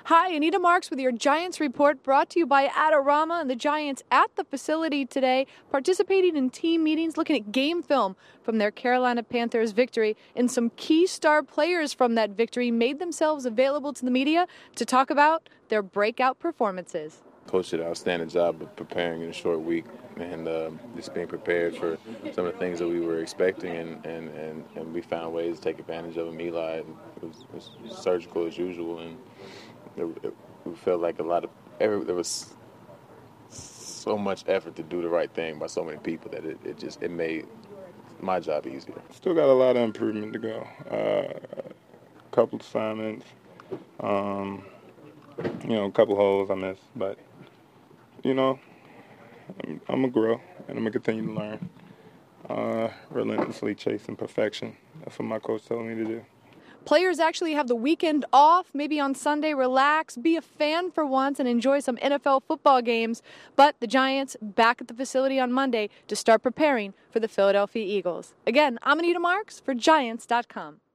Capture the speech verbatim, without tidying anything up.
Hi, Anita Marks with your Giants report, brought to you by Adorama, and the Giants at the facility today, participating in team meetings, looking at game film from their Carolina Panthers victory, and some key star players from that victory made themselves available to the media to talk about their breakout performances. Coach did an outstanding job of preparing in a short week and uh, just being prepared for some of the things that we were expecting, and, and, and, and we found ways to take advantage of them. Eli it was, it was surgical as usual, and it, it, we felt like a lot of every, there was so much effort to do the right thing by so many people that it, it just it made my job easier. Still got a lot of improvement to go. Uh, a couple assignments, um, you know, a couple holes I missed, but you know, I'm, I'm gonna grow and I'm gonna continue to learn. Uh, relentlessly chasing perfection. That's what my coach told me to do. Players actually have the weekend off, maybe on Sunday, relax, be a fan for once, and enjoy some N F L football games. But the Giants back at the facility on Monday to start preparing for the Philadelphia Eagles. Again, I'm Anita Marks for Giants dot com.